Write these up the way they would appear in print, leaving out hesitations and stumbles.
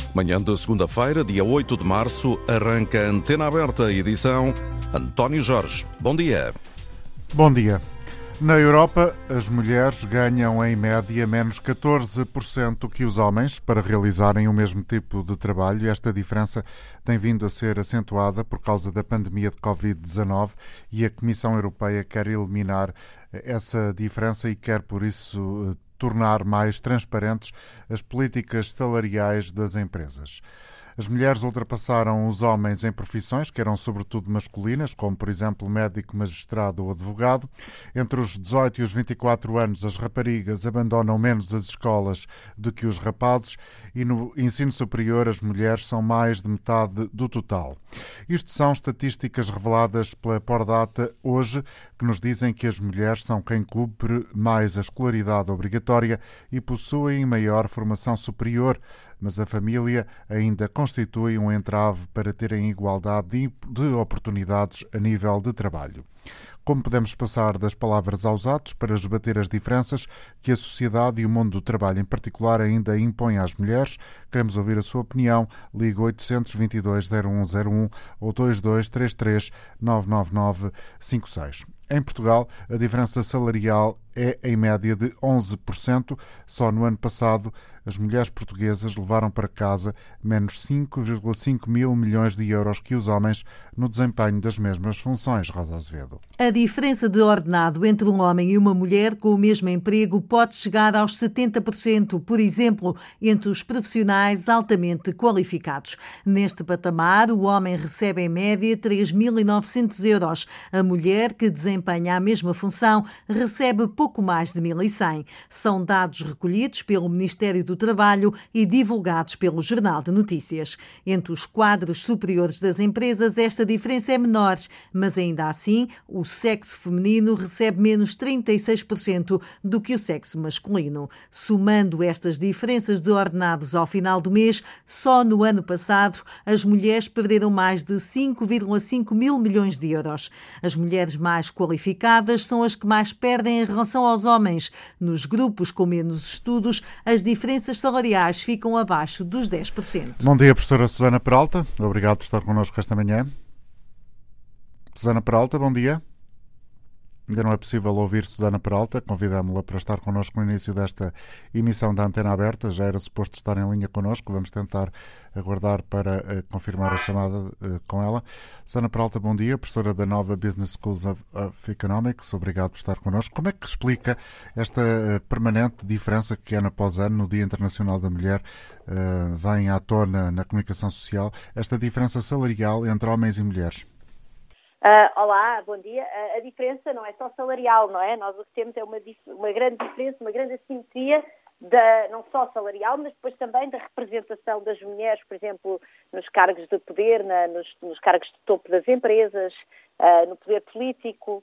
Manhã de segunda-feira, dia 8 de março, arranca a Antena Aberta, edição António Jorge. Bom dia. Bom dia. Na Europa, as mulheres ganham em média menos 14% que os homens para realizarem o mesmo tipo de trabalho. Esta diferença tem vindo a ser acentuada por causa da pandemia de Covid-19 e a Comissão Europeia quer eliminar essa diferença e quer, por isso, tornar mais transparentes as políticas salariais das empresas. As mulheres ultrapassaram os homens em profissões que eram sobretudo masculinas, como, por exemplo, médico, magistrado ou advogado. Entre os 18 e os 24 anos, as raparigas abandonam menos as escolas do que os rapazes e no ensino superior as mulheres são mais de metade do total. Isto são estatísticas reveladas pela Pordata hoje, que nos dizem que as mulheres são quem cumpre mais a escolaridade obrigatória e possuem maior formação superior, mas a família ainda constitui um entrave para terem igualdade de oportunidades a nível de trabalho. Como podemos passar das palavras aos atos para esbater as diferenças que a sociedade e o mundo do trabalho em particular ainda impõem às mulheres? Queremos ouvir a sua opinião. Ligue 822-0101 ou 2233-99956. Em Portugal, a diferença salarial é em média de 11%. Só no ano passado, as mulheres portuguesas levaram para casa menos 5,5 mil milhões de euros que os homens no desempenho das mesmas funções. Rosa Azevedo. A diferença de ordenado entre um homem e uma mulher com o mesmo emprego pode chegar aos 70%, por exemplo, entre os profissionais altamente qualificados. Neste patamar, o homem recebe em média 3.900 euros. A mulher, que desempenha a mesma função, recebe pouco mais de 1.100. São dados recolhidos pelo Ministério do Trabalho e divulgados pelo Jornal de Notícias. Entre os quadros superiores das empresas, esta diferença é menor, mas ainda assim, o sexo feminino recebe menos 36% do que o sexo masculino. Somando estas diferenças de ordenados ao final do mês, só no ano passado, as mulheres perderam mais de 5,5 mil milhões de euros. As mulheres mais qualificadas são as que mais perdem em relação aos homens. Nos grupos com menos estudos, as diferenças salariais ficam abaixo dos 10%. Bom dia, professora Susana Peralta. Obrigado por estar connosco esta manhã. Susana Peralta, bom dia. Ainda não é possível ouvir Susana Peralta. Convidámo-la para estar connosco no início desta emissão da Antena Aberta. Já era suposto estar em linha connosco. Vamos tentar aguardar para confirmar a chamada com ela. Susana Peralta, bom dia. Professora da Nova Business Schools of Economics. Obrigado por estar connosco. Como é que explica esta permanente diferença que ano após ano, no Dia Internacional da Mulher, vem à tona na comunicação social, esta diferença salarial entre homens e mulheres? Olá, bom dia. A diferença não é só salarial, não é? Nós o que temos é uma grande diferença, uma grande assimetria, não só salarial, mas depois também da representação das mulheres, por exemplo, nos cargos de poder, nos cargos de topo das empresas, no poder político.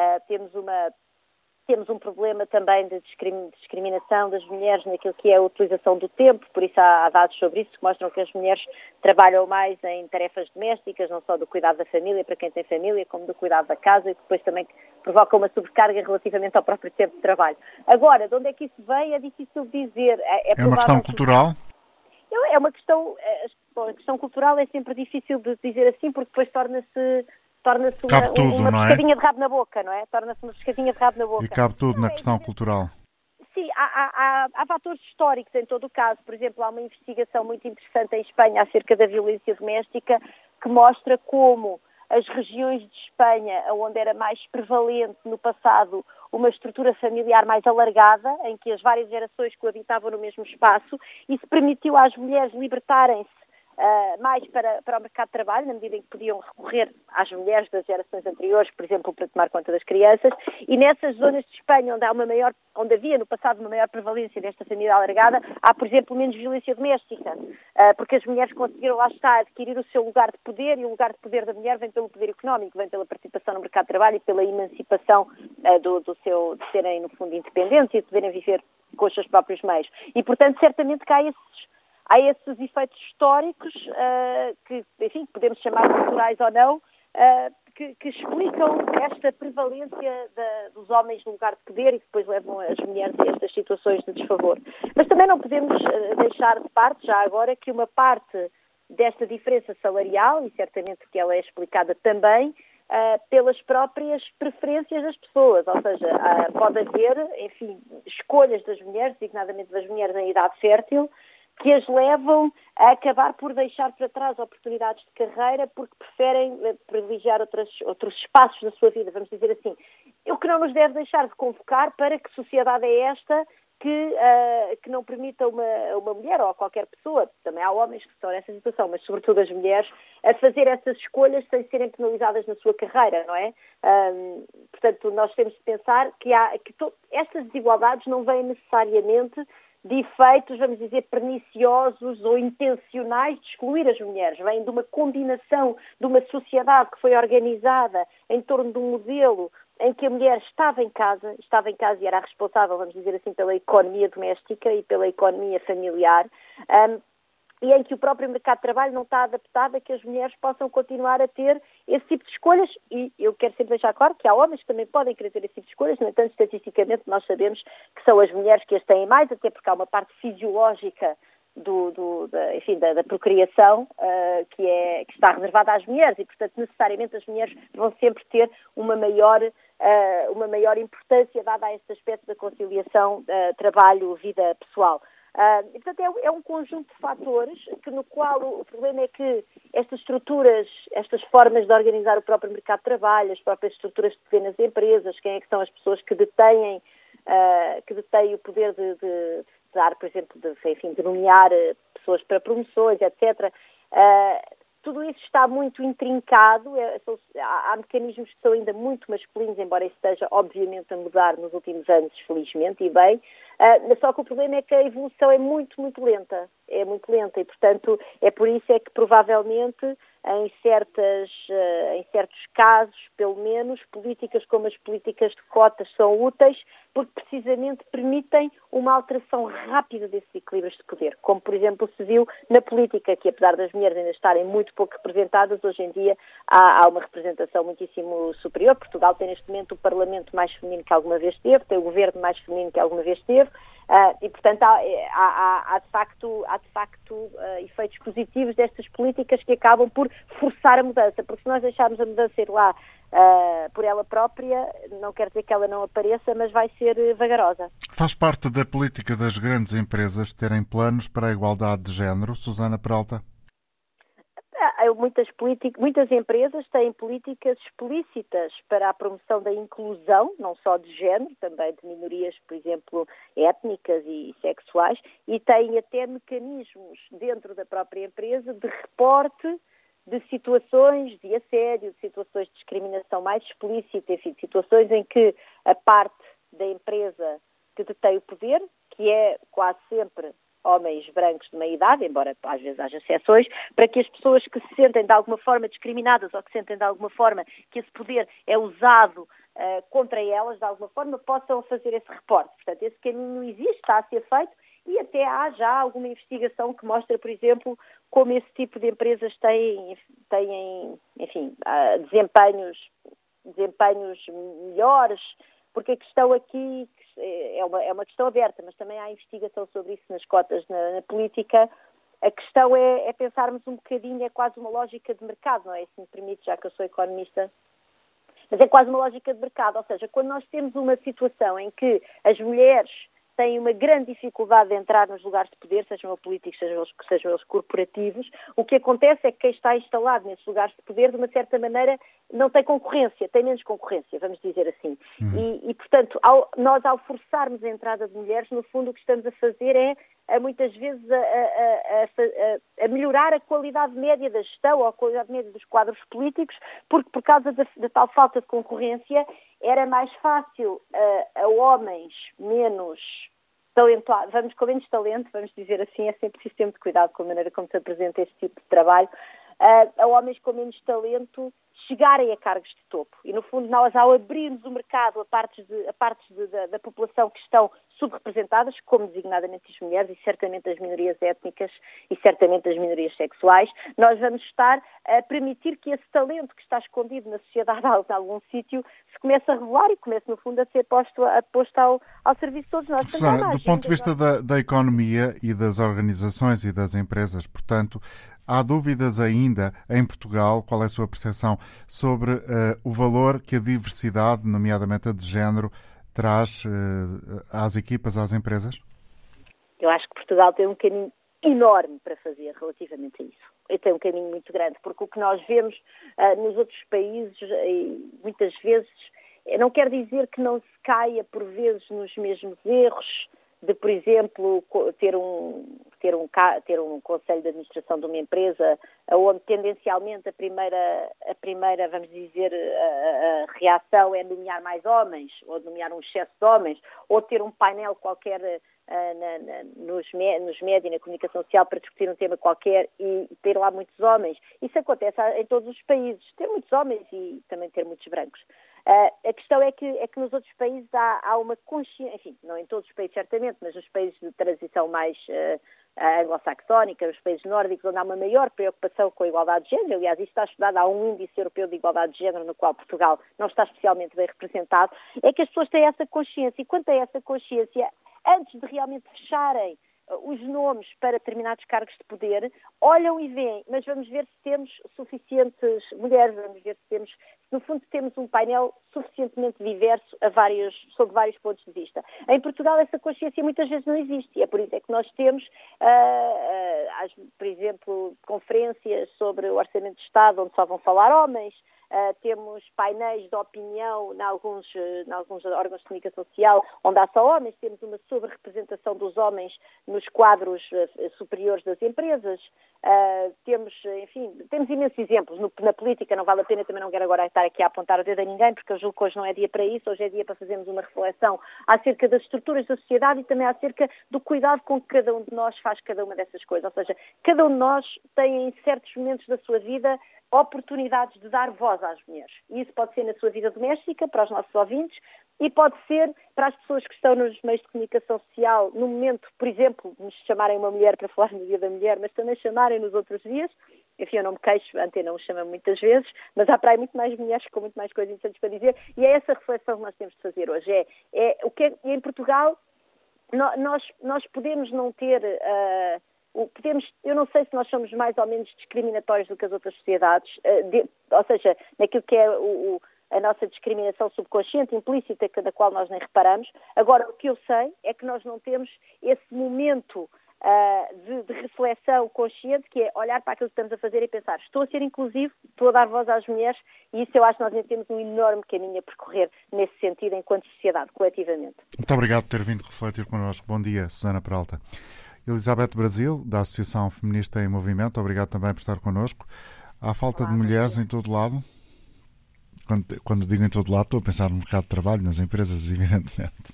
Temos um problema também de discriminação das mulheres naquilo que é a utilização do tempo, por isso há dados sobre isso que mostram que as mulheres trabalham mais em tarefas domésticas, não só do cuidado da família, para quem tem família, como do cuidado da casa, e que depois também provoca uma sobrecarga relativamente ao próprio tempo de trabalho. Agora, de onde é que isso vem é difícil dizer. É uma questão cultural? É uma questão... A questão cultural é sempre difícil de dizer assim, porque depois torna-se uma pescadinha de rabo na boca, não é? Torna-se uma pescadinha de rabo na boca. E cabe tudo na questão cultural. Sim, há fatores históricos em todo o caso. Por exemplo, há uma investigação muito interessante em Espanha acerca da violência doméstica que mostra como as regiões de Espanha, onde era mais prevalente no passado uma estrutura familiar mais alargada, em que as várias gerações coabitavam no mesmo espaço, isso permitiu às mulheres libertarem-se mais para o mercado de trabalho, na medida em que podiam recorrer às mulheres das gerações anteriores, por exemplo, para tomar conta das crianças, e nessas zonas de Espanha onde havia no passado uma maior prevalência desta família alargada, há, por exemplo, menos violência doméstica, porque as mulheres conseguiram, lá está, adquirir o seu lugar de poder, e o lugar de poder da mulher vem pelo poder económico, vem pela participação no mercado de trabalho e pela emancipação de serem, no fundo, independentes e de poderem viver com os seus próprios meios. E, portanto, certamente que há esses efeitos históricos que, enfim, podemos chamar culturais ou não, que explicam esta prevalência dos homens no lugar de poder e que depois levam as mulheres a estas situações de desfavor. Mas também não podemos deixar de parte, já agora, que uma parte desta diferença salarial, e certamente que ela é explicada também, pelas próprias preferências das pessoas, ou seja, pode haver, enfim, escolhas das mulheres, designadamente das mulheres em idade fértil, que as levam a acabar por deixar para trás oportunidades de carreira porque preferem privilegiar outros espaços da sua vida, vamos dizer assim. O que não nos deve deixar de convocar para que sociedade é esta que não permita uma mulher ou a qualquer pessoa, também há homens que estão nessa situação, mas sobretudo as mulheres, a fazer essas escolhas sem serem penalizadas na sua carreira, não é? Portanto, nós temos de pensar que estas desigualdades não vêm necessariamente de efeitos, vamos dizer, perniciosos ou intencionais de excluir as mulheres. Vêm de uma combinação de uma sociedade que foi organizada em torno de um modelo em que a mulher estava em casa e era responsável, vamos dizer assim, pela economia doméstica e pela economia familiar, e em que o próprio mercado de trabalho não está adaptado a que as mulheres possam continuar a ter esse tipo de escolhas, e eu quero sempre deixar claro que há homens que também podem querer ter esse tipo de escolhas, no entanto, estatisticamente nós sabemos que são as mulheres que as têm mais, até porque há uma parte fisiológica da procriação que está reservada às mulheres e, portanto, necessariamente as mulheres vão sempre ter uma maior importância dada a este aspecto da conciliação trabalho-vida pessoal. E, portanto, é um conjunto de fatores no qual o problema é que estas estruturas, estas formas de organizar o próprio mercado de trabalho, as próprias estruturas de pequenas empresas, quem é que são as pessoas que detêm o poder de dar, por exemplo, de nomear pessoas para promoções, etc. Tudo isso está muito intrincado, há mecanismos que são ainda muito masculinos, embora isso esteja, obviamente, a mudar nos últimos anos, felizmente, e bem, só que o problema é que a evolução é muito, muito lenta, e, portanto, é por isso é que, provavelmente, em certos casos, pelo menos, políticas como as políticas de cotas são úteis, porque precisamente permitem uma alteração rápida desses equilíbrios de poder, como, por exemplo, se viu na política, que apesar das mulheres ainda estarem muito pouco representadas, hoje em dia há uma representação muitíssimo superior. Portugal tem neste momento o Parlamento mais feminino que alguma vez teve, tem o Governo mais feminino que alguma vez teve, e, portanto, há de facto efeitos positivos destas políticas que acabam por forçar a mudança, porque se nós deixarmos a mudança ir lá por ela própria, não quer dizer que ela não apareça, mas vai ser vagarosa. Faz parte da política das grandes empresas terem planos para a igualdade de género, Susana Peralta? Muitas empresas têm políticas explícitas para a promoção da inclusão, não só de género, também de minorias, por exemplo, étnicas e sexuais, e têm até mecanismos dentro da própria empresa de reporte de situações de assédio, de situações de discriminação mais explícita, enfim, de situações em que a parte da empresa que detém o poder, que é quase sempre homens brancos de meia idade, embora às vezes haja exceções, para que as pessoas que se sentem de alguma forma discriminadas ou que sentem de alguma forma que esse poder é usado contra elas, de alguma forma, possam fazer esse reporte. Portanto, esse caminho existe, está a ser feito, e até há já alguma investigação que mostra, por exemplo, como esse tipo de empresas têm enfim, desempenhos melhores, porque a questão aqui é uma questão aberta, mas também há investigação sobre isso nas cotas na política. A questão é pensarmos um bocadinho, é quase uma lógica de mercado, não é? Se me permite, já que eu sou economista, mas é quase uma lógica de mercado, ou seja, quando nós temos uma situação em que as mulheres têm uma grande dificuldade de entrar nos lugares de poder, sejam eles políticos, sejam eles corporativos, o que acontece é que quem está instalado nesses lugares de poder, de uma certa maneira, não tem concorrência, tem menos concorrência, vamos dizer assim. E portanto, nós ao forçarmos a entrada de mulheres, no fundo o que estamos a fazer é muitas vezes a melhorar a qualidade média da gestão ou a qualidade média dos quadros políticos, porque por causa da tal falta de concorrência era mais fácil a homens menos talentosos, com menos talento, vamos dizer assim, é sempre preciso ter muito cuidado com a maneira como se apresenta este tipo de trabalho, a homens com menos talento chegarem a cargos de topo. E, no fundo, nós, ao abrirmos o mercado a partes da população que estão subrepresentadas, como designadamente as mulheres e certamente as minorias étnicas e certamente as minorias sexuais. Nós vamos estar a permitir que esse talento que está escondido na sociedade em algum sítio se comece a revelar e comece, no fundo, a ser posto ao serviço de todos nós. Susana, do ponto de vista da economia e das organizações e das empresas, portanto, há dúvidas ainda em Portugal? Qual é a sua percepção sobre o valor que a diversidade, nomeadamente a de género, traz às equipas, às empresas? Eu acho que Portugal tem um caminho enorme para fazer relativamente a isso. Tem um caminho muito grande, porque o que nós vemos nos outros países, muitas vezes, não quer dizer que não se caia, por vezes, nos mesmos erros, de, por exemplo, ter um conselho de administração de uma empresa onde tendencialmente a primeira, vamos dizer, a reação é nomear mais homens, ou nomear um excesso de homens, ou ter um painel qualquer nos médias e na comunicação social para discutir um tema qualquer e ter lá muitos homens. Isso acontece em todos os países, ter muitos homens e também ter muitos brancos. A questão é que nos outros países há uma consciência, enfim, não em todos os países certamente, mas nos países de transição mais anglo-saxónica, nos países nórdicos, onde há uma maior preocupação com a igualdade de género. Aliás, isto está estudado, há um índice europeu de igualdade de género no qual Portugal não está especialmente bem representado, é que as pessoas têm essa consciência, e quanto a essa consciência, antes de realmente fecharem os nomes para determinados cargos de poder, olham e veem, mas vamos ver se temos suficientes mulheres, vamos ver se temos, no fundo, temos um painel suficientemente diverso sob vários pontos de vista. Em Portugal essa consciência muitas vezes não existe, e é por isso é que nós temos, por exemplo, conferências sobre o Orçamento de Estado, onde só vão falar homens. Temos painéis de opinião em alguns órgãos de comunicação social onde há só homens, temos uma sobre-representação dos homens nos quadros superiores das empresas, temos imensos exemplos. Na política não vale a pena, também não quero agora estar aqui a apontar o dedo a ninguém, porque eu julgo que hoje não é dia para isso, hoje é dia para fazermos uma reflexão acerca das estruturas da sociedade e também acerca do cuidado com que cada um de nós faz cada uma dessas coisas, ou seja, cada um de nós tem em certos momentos da sua vida oportunidades de dar voz às mulheres. E isso pode ser na sua vida doméstica, para os nossos ouvintes, e pode ser para as pessoas que estão nos meios de comunicação social, no momento, por exemplo, de nos chamarem uma mulher para falar no Dia da Mulher, mas também chamarem nos outros dias. Enfim, eu não me queixo, a Antena o chama muitas vezes, mas há para aí muito mais mulheres com muito mais coisas interessantes para dizer, e é essa reflexão que nós temos de fazer hoje. O que é em Portugal, nós podemos não ter... eu não sei se nós somos mais ou menos discriminatórios do que as outras sociedades, ou seja, naquilo que é a nossa discriminação subconsciente, implícita, da qual nós nem reparamos. Agora, o que eu sei é que nós não temos esse momento de reflexão consciente, que é olhar para aquilo que estamos a fazer e pensar, estou a ser inclusivo, estou a dar voz às mulheres, e isso eu acho que nós ainda temos um enorme caminho a percorrer nesse sentido, enquanto sociedade, coletivamente. Muito obrigado por ter vindo refletir connosco. Bom dia, Susana Peralta. Elizabeth Brasil, da Associação Feminista em Movimento, obrigado também por estar connosco. Há falta de mulheres em todo lado? Quando digo em todo lado, estou a pensar no mercado de trabalho, nas empresas, evidentemente.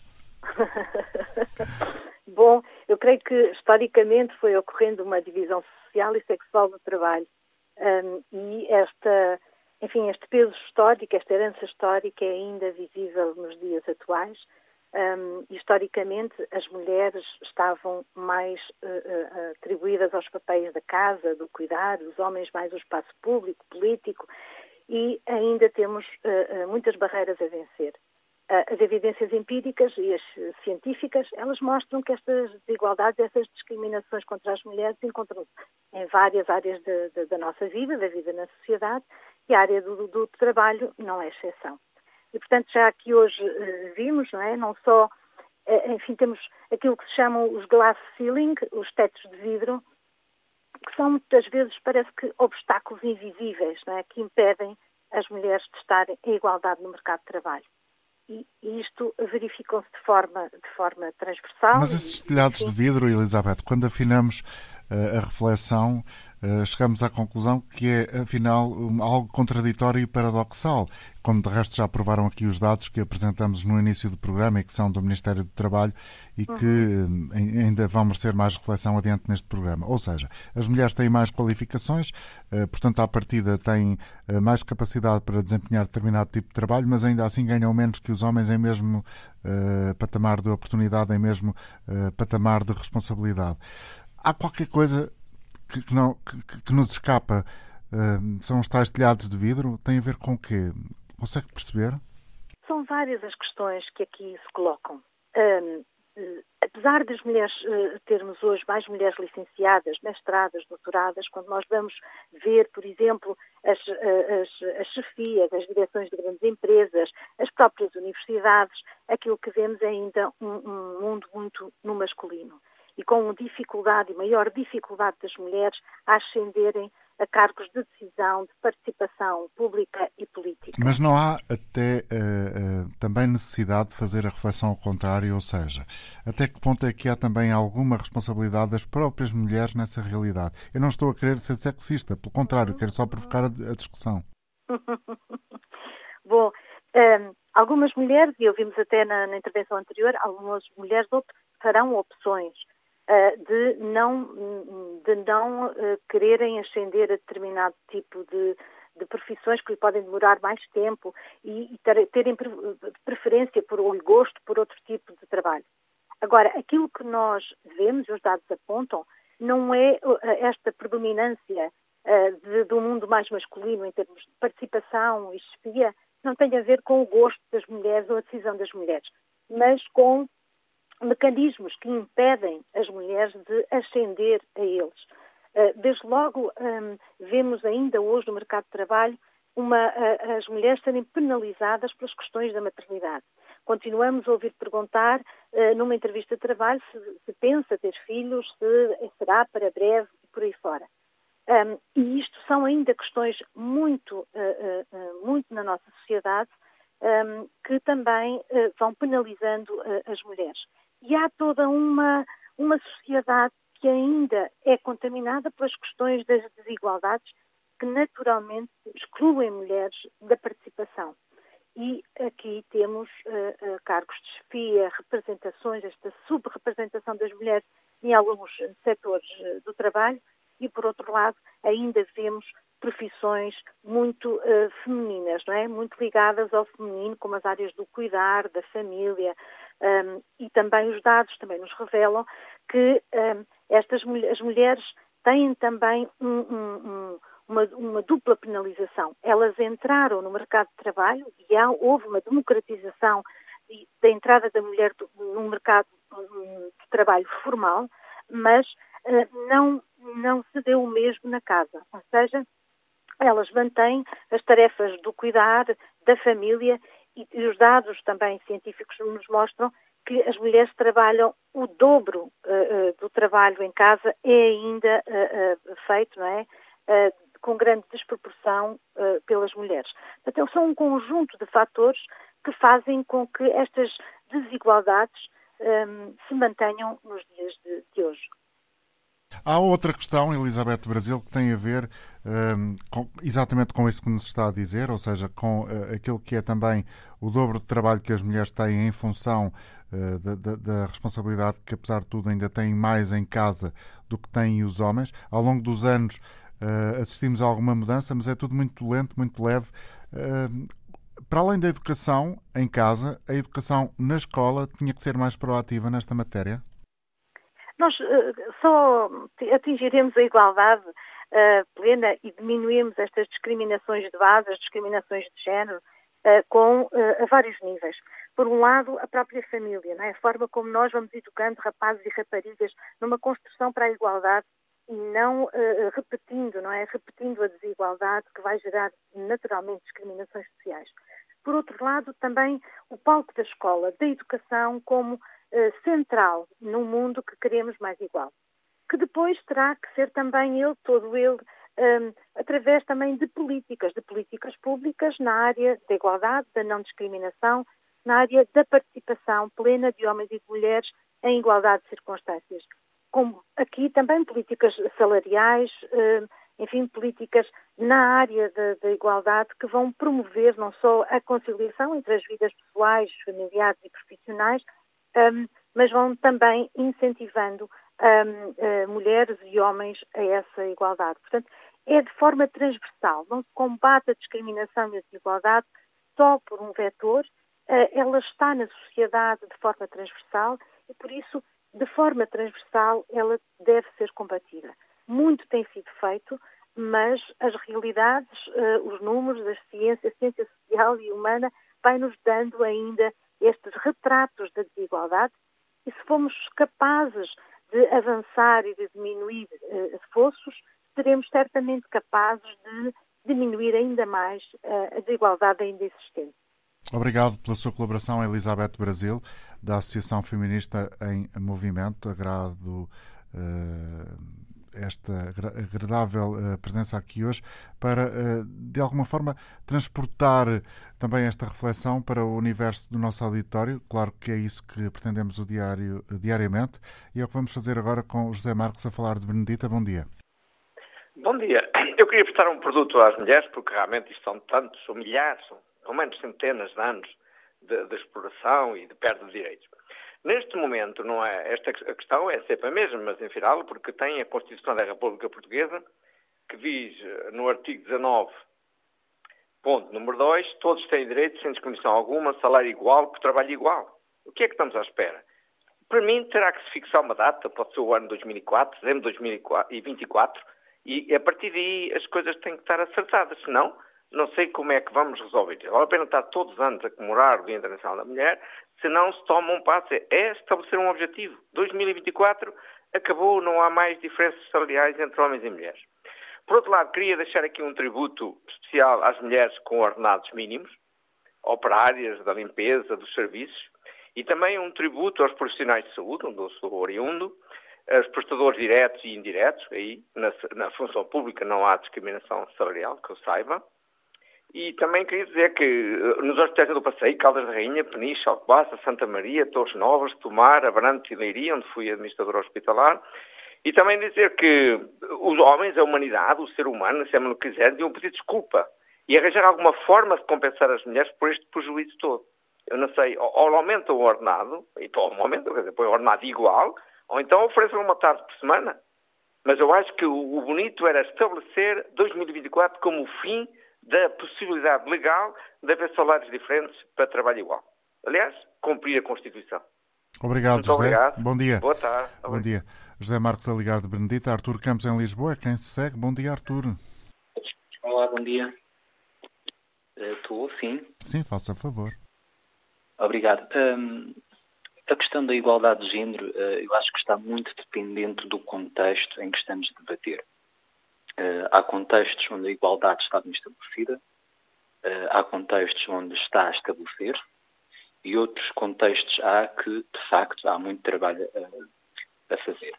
Bom, eu creio que historicamente foi ocorrendo uma divisão social e sexual do trabalho. E este peso histórico, esta herança histórica é ainda visível nos dias atuais. Historicamente, as mulheres estavam mais atribuídas aos papéis da casa, do cuidado, os homens mais ao espaço público, político, e ainda temos muitas barreiras a vencer. As evidências empíricas e as científicas, elas mostram que estas desigualdades, essas discriminações contra as mulheres encontram-se em várias áreas da nossa vida, da vida na sociedade, e a área do trabalho não é exceção. E, portanto, já aqui hoje vimos, não é? Não só, temos aquilo que se chamam os glass ceiling, os tetos de vidro, que são muitas vezes, parece que, obstáculos invisíveis, não é? Que impedem as mulheres de estarem em igualdade no mercado de trabalho. E isto verificam-se de forma transversal. Mas esses telhados de vidro, Elizabeth, quando afinamos a reflexão, chegamos à conclusão que é, afinal, algo contraditório e paradoxal, como de resto já provaram aqui os dados que apresentamos no início do programa e que são do Ministério do Trabalho e que ainda vão merecer mais reflexão adiante neste programa. Ou seja, as mulheres têm mais qualificações, portanto, à partida têm mais capacidade para desempenhar determinado tipo de trabalho, mas ainda assim ganham menos que os homens em mesmo patamar de oportunidade, em mesmo patamar de responsabilidade. Há qualquer coisa que nos escapa. São os tais telhados de vidro? Tem a ver com o quê? Consegue perceber? São várias as questões que aqui se colocam. Apesar das mulheres termos hoje mais mulheres licenciadas, mestradas, doutoradas, quando nós vamos ver, por exemplo, as chefias, as direções de grandes empresas, as próprias universidades, aquilo que vemos é ainda um mundo muito no masculino. E com dificuldade e maior dificuldade das mulheres a ascenderem a cargos de decisão, de participação pública e política. Mas não há até também necessidade de fazer a reflexão ao contrário, ou seja, até que ponto é que há também alguma responsabilidade das próprias mulheres nessa realidade? Eu não estou a querer ser sexista, pelo contrário, quero só provocar a discussão. Bom, algumas mulheres, e ouvimos até na intervenção anterior, algumas mulheres farão opções de não quererem ascender a determinado tipo de profissões que lhe podem demorar mais tempo e terem preferência ou gosto por outro tipo de trabalho. Agora, aquilo que nós vemos, e os dados apontam, não é esta predominância do mundo mais masculino em termos de participação e chefia, não tem a ver com o gosto das mulheres ou a decisão das mulheres, mas com mecanismos que impedem as mulheres de ascender a eles. Desde logo, vemos ainda hoje no mercado de trabalho as mulheres serem penalizadas pelas questões da maternidade. Continuamos a ouvir perguntar numa entrevista de trabalho se pensa ter filhos, se será para breve e por aí fora. E isto são ainda questões muito na nossa sociedade que também vão penalizando as mulheres. E há toda uma sociedade que ainda é contaminada pelas questões das desigualdades que naturalmente excluem mulheres da participação. E aqui temos cargos de chefia, representações, esta subrepresentação das mulheres em alguns setores do trabalho e, por outro lado, ainda vemos profissões muito femininas, não é? Muito ligadas ao feminino, como as áreas do cuidar, da família, e também os dados também nos revelam que as mulheres têm também uma dupla penalização. Elas entraram no mercado de trabalho e houve uma democratização da entrada da mulher no mercado de trabalho formal, mas não se deu o mesmo na casa. Ou seja, elas mantêm as tarefas do cuidar, da família e os dados também científicos nos mostram que as mulheres trabalham o dobro do trabalho em casa, é ainda feito, não é? Com grande desproporção pelas mulheres. Portanto, são um conjunto de fatores que fazem com que estas desigualdades se mantenham nos dias de hoje. Há outra questão, Elizabeth Brasil, que tem a ver exatamente com isso que nos está a dizer, ou seja, com aquilo que é também o dobro de trabalho que as mulheres têm em função da responsabilidade que, apesar de tudo, ainda têm mais em casa do que têm os homens. Ao longo dos anos assistimos a alguma mudança, mas é tudo muito lento, muito leve. Para além da educação em casa, a educação na escola tinha que ser mais proativa nesta matéria? Nós só atingiremos a igualdade plena e diminuímos estas discriminações de base, as discriminações de género, a vários níveis. Por um lado, a própria família, não é? A forma como nós vamos educando rapazes e raparigas numa construção para a igualdade e não repetindo, não é? Repetindo a desigualdade que vai gerar naturalmente discriminações sociais. Por outro lado, também o palco da escola, da educação como central num mundo que queremos mais igual, que depois terá que ser também todo ele, através também de políticas públicas na área da igualdade, da não discriminação, na área da participação plena de homens e de mulheres em igualdade de circunstâncias. com aqui também políticas salariais, enfim, políticas na área da igualdade que vão promover não só a conciliação entre as vidas pessoais, familiares e profissionais, mas vão também incentivando mulheres e homens a essa igualdade. Portanto, é de forma transversal, não se combate a discriminação e a desigualdade só por um vetor, ela está na sociedade de forma transversal e, por isso, de forma transversal, ela deve ser combatida. Muito tem sido feito, mas as realidades, os números, a ciência social e humana, vai-nos dando ainda estes retratos da desigualdade e se formos capazes de avançar e de diminuir esforços, seremos certamente capazes de diminuir ainda mais a desigualdade ainda existente. Obrigado pela sua colaboração, Elizabeth Brasil, da Associação Feminista em Movimento. Agrado esta agradável presença aqui hoje para, de alguma forma, transportar também esta reflexão para o universo do nosso auditório. Claro que é isso que pretendemos diariamente. E é o que vamos fazer agora com o José Marcos a falar de Benedita. Bom dia. Bom dia. Eu queria prestar um produto às mulheres, porque realmente isto são tantos, são milhares, ou menos centenas de anos de exploração e de perda de direitos. Neste momento, não é, a questão é sempre a mesma, mas enfim, porque tem a Constituição da República Portuguesa, que diz no artigo 19, ponto número 2, todos têm direito, sem discriminação alguma, salário igual, por trabalho igual. O que é que estamos à espera? Para mim, terá que se fixar uma data, pode ser o ano 2004, dezembro de 2024, e a partir daí as coisas têm que estar acertadas, senão não sei como é que vamos resolver. Vale a pena estar todos os anos a comemorar o Dia Internacional da Mulher, se não se toma um passo, é estabelecer um objetivo. 2024 acabou, não há mais diferenças salariais entre homens e mulheres. Por outro lado, queria deixar aqui um tributo especial às mulheres com ordenados mínimos, operárias da limpeza, dos serviços, e também um tributo aos profissionais de saúde, onde eu sou oriundo, aos prestadores diretos e indiretos, aí na função pública não há discriminação salarial, que eu saiba. E também queria dizer que nos hospitais do Passeio, Caldas da Rainha, Peniche, Alcobaça, Santa Maria, Torres Novas, Tomar, Abrante e Leiria, onde fui administrador hospitalar, e também dizer que os homens, a humanidade, o ser humano, se o que quiser, deviam pedir desculpa e arranjar alguma forma de compensar as mulheres por este prejuízo todo. Eu não sei, ou aumentam o ordenado, põe o ordenado igual, ou então ofereçam uma tarde por semana. Mas eu acho que o bonito era estabelecer 2024 como o fim da possibilidade legal de haver salários diferentes para trabalho igual. Aliás, cumprir a Constituição. Obrigado, muito José. Obrigado. Bom dia. Boa tarde. Bom dia. José Marcos a ligar de Benedita. Artur Campos em Lisboa. Quem se segue? Bom dia, Artur. Olá, bom dia. Estou, sim. Sim, faça favor. Obrigado. A questão da igualdade de género, eu acho que está muito dependente do contexto em que estamos a debater. Há contextos onde a igualdade está bem estabelecida, há contextos onde está a estabelecer e outros contextos há que, de facto, há muito trabalho a fazer.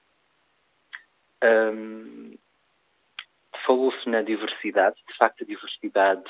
Falou-se na diversidade. De facto, a diversidade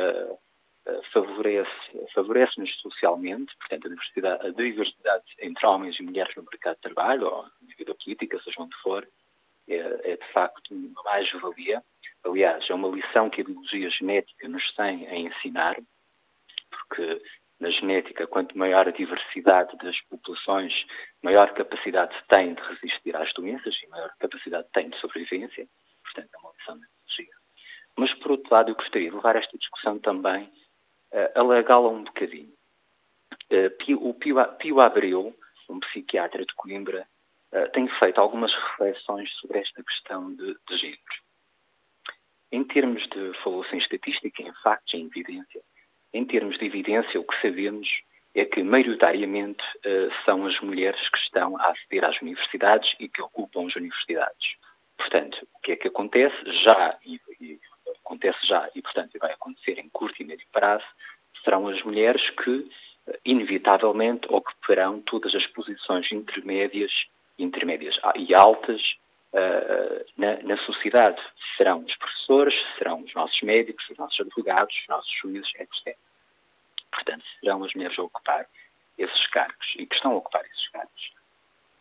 favorece-nos socialmente, portanto, a diversidade entre homens e mulheres no mercado de trabalho ou na vida política, seja onde for, é de facto uma mais-valia. Aliás, é uma lição que a biologia genética nos tem a ensinar, porque na genética, quanto maior a diversidade das populações, maior capacidade tem de resistir às doenças e maior capacidade tem de sobrevivência. Portanto, é uma lição da biologia. Mas, por outro lado, eu gostaria de levar esta discussão também, alargá-la um bocadinho. O Pio Abreu, um psiquiatra de Coimbra, tem feito algumas reflexões sobre esta questão de género. Em termos de, falou-se em estatística, em factos, em evidência. Em termos de evidência, o que sabemos é que, maioritariamente, são as mulheres que estão a aceder às universidades e que ocupam as universidades. Portanto, o que é que acontece? Acontece já e, portanto, vai acontecer em curto e médio prazo, serão as mulheres que, inevitavelmente, ocuparão todas as posições intermédias e altas na sociedade. Serão os professores, serão os nossos médicos, os nossos advogados, os nossos juízes, etc. Portanto, serão as mulheres a ocupar esses cargos e que estão a ocupar esses cargos.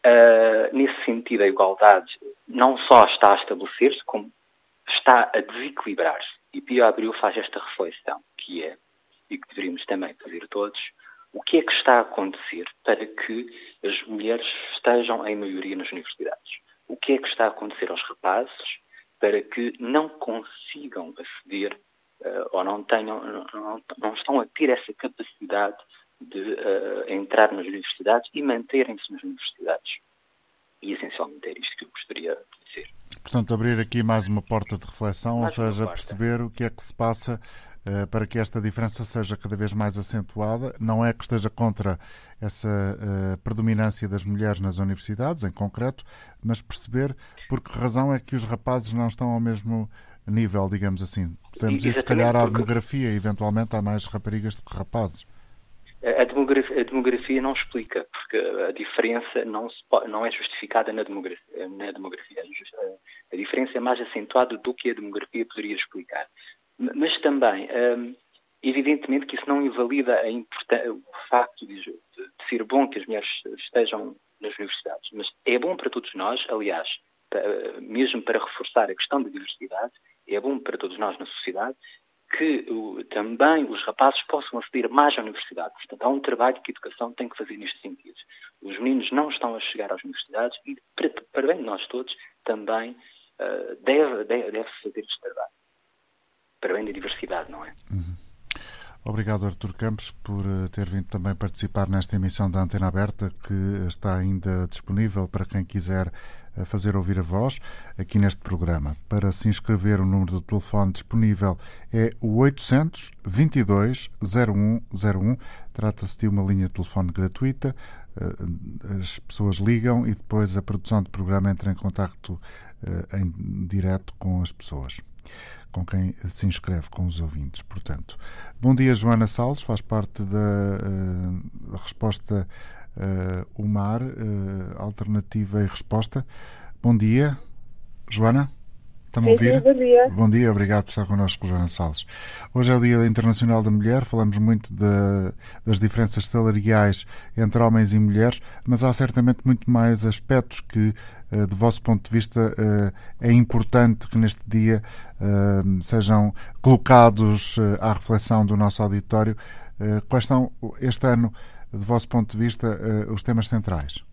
Nesse sentido, a igualdade não só está a estabelecer-se, como está a desequilibrar-se. E Pio Abreu faz esta reflexão, que é, e que deveríamos também fazer todos, o que é que está a acontecer para que as mulheres estejam em maioria nas universidades? O que é que está a acontecer aos rapazes para que não consigam aceder ou não estão a ter essa capacidade de entrar nas universidades e manterem-se nas universidades? E, essencialmente, é isto que eu gostaria de dizer. Portanto, abrir aqui mais uma porta de reflexão, ou seja, perceber o que é que se passa para que esta diferença seja cada vez mais acentuada. Não é que esteja contra essa predominância das mulheres nas universidades, em concreto, mas perceber por que razão é que os rapazes não estão ao mesmo nível, digamos assim. Podemos ir, se calhar, à demografia, e eventualmente há mais raparigas do que rapazes. A demografia não explica, porque a diferença não é justificada na demografia. A diferença é mais acentuada do que a demografia poderia explicar. Mas também, evidentemente que isso não invalida o facto de ser bom que as mulheres estejam nas universidades. Mas é bom para todos nós, aliás, mesmo para reforçar a questão da diversidade, é bom para todos nós na sociedade que também os rapazes possam aceder mais à universidade. Portanto, há um trabalho que a educação tem que fazer neste sentido. Os meninos não estão a chegar às universidades e, para bem de nós todos, também deve-se fazer este trabalho. Para bem da diversidade, não é? Uhum. Obrigado, Artur Campos, por ter vindo também participar nesta emissão da Antena Aberta, que está ainda disponível para quem quiser fazer ouvir a voz aqui neste programa. Para se inscrever, o número de telefone disponível é o 800-22-0101. Trata-se de uma linha de telefone gratuita. As pessoas ligam e depois a produção do programa entra em contacto em direto com as pessoas, com quem se inscreve, com os ouvintes, portanto. Bom dia, Joana Salles, faz parte da resposta UMAR, Alternativa e Resposta. Bom dia, Joana. Está-me a ouvir? Bom dia. Bom dia, obrigado por estar connosco, Joana Salles. Hoje é o Dia Internacional da Mulher, falamos muito das diferenças salariais entre homens e mulheres, mas há certamente muito mais aspectos que, do vosso ponto de vista, é importante que neste dia sejam colocados à reflexão do nosso auditório. Quais são, este ano, do vosso ponto de vista, os temas centrais?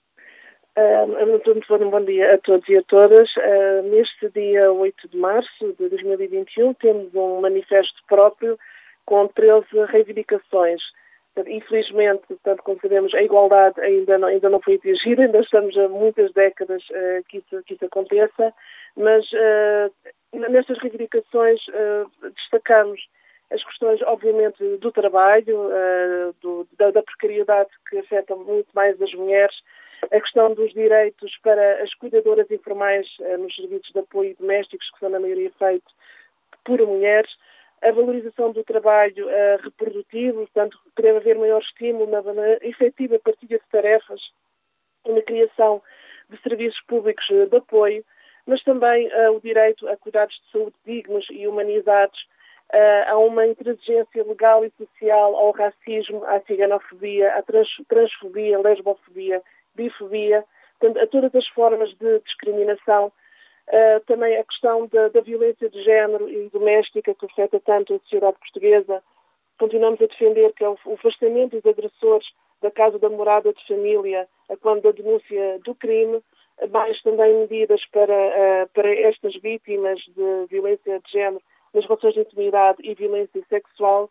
Muito bom dia a todos e a todas. Neste dia 8 de março de 2021 temos um manifesto próprio com 13 reivindicações. Infelizmente, tanto como sabemos, a igualdade ainda não foi atingida, ainda estamos há muitas décadas que isso aconteça, mas nestas reivindicações destacamos as questões, obviamente, do trabalho, da precariedade que afeta muito mais as mulheres, a questão dos direitos para as cuidadoras informais nos serviços de apoio domésticos, que são na maioria feitos por mulheres, a valorização do trabalho reprodutivo, portanto, que deve haver maior estímulo na efetiva partilha de tarefas e na criação de serviços públicos de apoio, mas também o direito a cuidados de saúde dignos e humanizados, a uma intransigência legal e social, ao racismo, à ciganofobia, à transfobia, lesbofobia, bifobia, a todas as formas de discriminação, também a questão da violência de género e doméstica que afeta tanto a sociedade portuguesa. Continuamos a defender que é o afastamento dos agressores da casa da morada de família quando da denúncia do crime, mais também medidas para estas vítimas de violência de género nas relações de intimidade e violência sexual.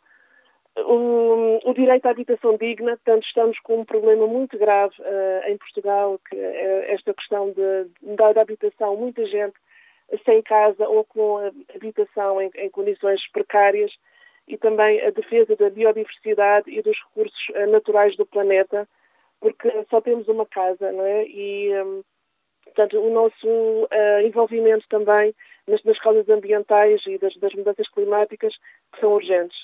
O direito à habitação digna, portanto, estamos com um problema muito grave em Portugal, que é esta questão da habitação, muita gente sem casa ou com habitação em condições precárias, e também a defesa da biodiversidade e dos recursos naturais do planeta, porque só temos uma casa, não é? E, portanto, o nosso envolvimento também nas causas ambientais e das mudanças climáticas, que são urgentes.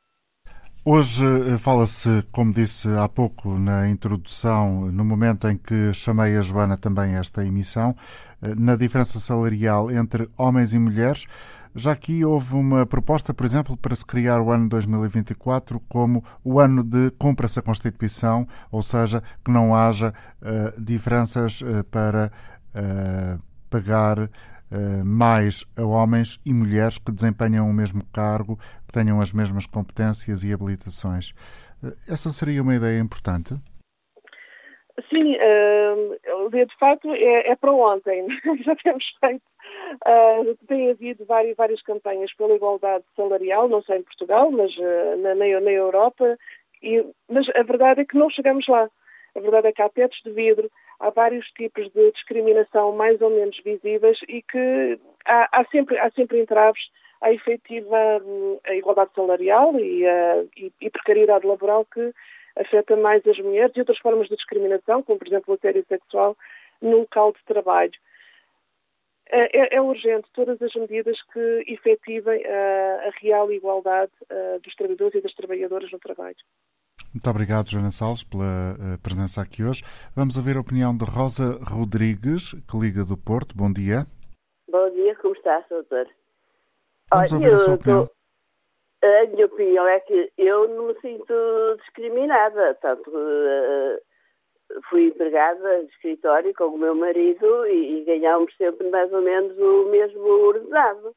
Hoje fala-se, como disse há pouco na introdução, no momento em que chamei a Joana também a esta emissão, na diferença salarial entre homens e mulheres. Já aqui houve uma proposta, por exemplo, para se criar o ano 2024 como o ano de cumpra-se a Constituição, ou seja, que não haja diferenças para pagar mais a homens e mulheres que desempenham o mesmo cargo, que tenham as mesmas competências e habilitações. Essa seria uma ideia importante? Sim, de facto é para ontem. Já temos feito. Tem havido várias campanhas pela igualdade salarial, não só em Portugal, mas na Europa. Mas a verdade é que não chegamos lá. A verdade é que há tetos de vidro, há vários tipos de discriminação mais ou menos visíveis e que há sempre entraves à efetiva a igualdade salarial e precariedade laboral que afeta mais as mulheres e outras formas de discriminação, como por exemplo o assédio sexual no local de trabalho. É urgente todas as medidas que efetivem a real igualdade dos trabalhadores e das trabalhadoras no trabalho. Muito obrigado, Joana Salles, pela presença aqui hoje. Vamos ouvir a opinião de Rosa Rodrigues, que liga do Porto. Bom dia. Bom dia, como está, doutor? Vamos ouvir a sua opinião. A minha opinião é que eu não me sinto discriminada. Tanto fui empregada de escritório com o meu marido e ganhámos sempre mais ou menos o mesmo ordenado.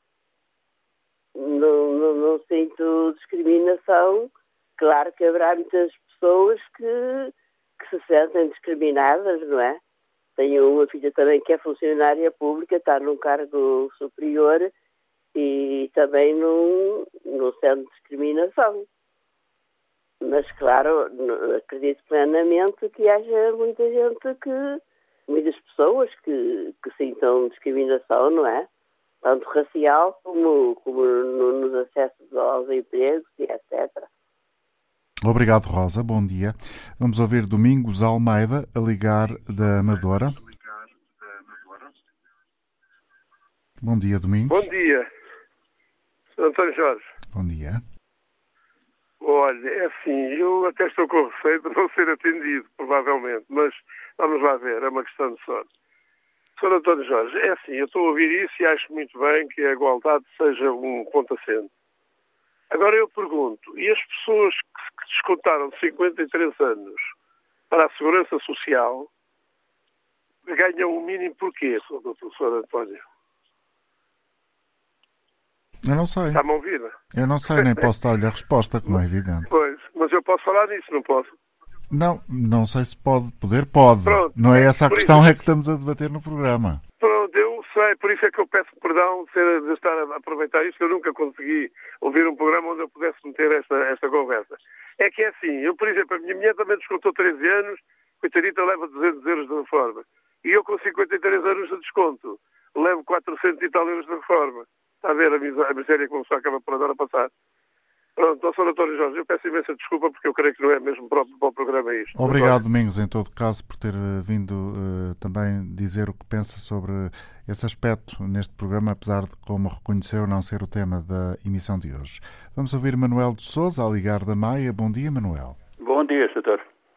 Não sinto discriminação. Claro que haverá muitas pessoas que se sentem discriminadas, não é? Tenho uma filha também que é funcionária pública, está num cargo superior e também não sente discriminação. Mas, claro, acredito plenamente que haja muitas pessoas que sintam discriminação, não é? Tanto racial como nos acessos aos empregos e etc. Obrigado, Rosa. Bom dia. Vamos ouvir Domingos Almeida, a ligar da Amadora. Bom dia, Domingos. Bom dia. Sr. António Jorge. Bom dia. Olha, é assim, eu até estou com receio de não ser atendido, provavelmente, mas vamos lá ver, é uma questão de sorte. Sr. António Jorge, é assim, eu estou a ouvir isso e acho muito bem que a igualdade seja um ponto assente. Agora eu pergunto, e as pessoas que descontaram 53 anos para a Segurança Social ganham o mínimo porquê, Sr. António? Eu não sei. Está-me a ouvir? Eu não sei, nem posso dar-lhe a resposta, como é evidente. Pois, mas eu posso falar nisso, não posso? Não sei se pode. Pode. Pronto, não é essa a questão, é que estamos a debater no programa. Pronto, eu sei, por isso é que eu peço perdão de estar a aproveitar isto, que eu nunca consegui ouvir um programa onde eu pudesse meter esta conversa. É que é assim, eu, por exemplo, a minha mulher também descontou 13 anos, coitadita leva 200 euros de reforma. E eu com 53 anos de desconto levo 400 e tal euros de reforma. Está a ver a miséria que uma pessoa acaba por andar a passar. Pronto, Sr. António Jorge, eu peço imensa desculpa porque eu creio que não é mesmo próprio para o programa isto. Obrigado, Domingos, em todo caso, por ter vindo também dizer o que pensa sobre esse aspecto neste programa, apesar de, como reconheceu, não ser o tema da emissão de hoje. Vamos ouvir Manuel de Sousa, a ligar da Maia. Bom dia, Manuel. Bom dia, doutor.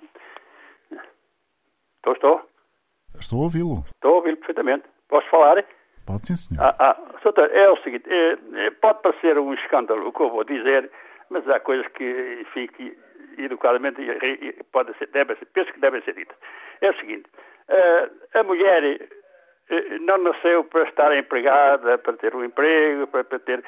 Estou? Estou a ouvi-lo. Estou a ouvi-lo perfeitamente. Posso falar? Pode sim, senhor. Doutor, é o seguinte, pode parecer um escândalo o que eu vou dizer, mas há coisas que, enfim, que educadamente penso que devem ser ditas. É o seguinte, a mulher não nasceu para estar empregada, para ter um emprego, para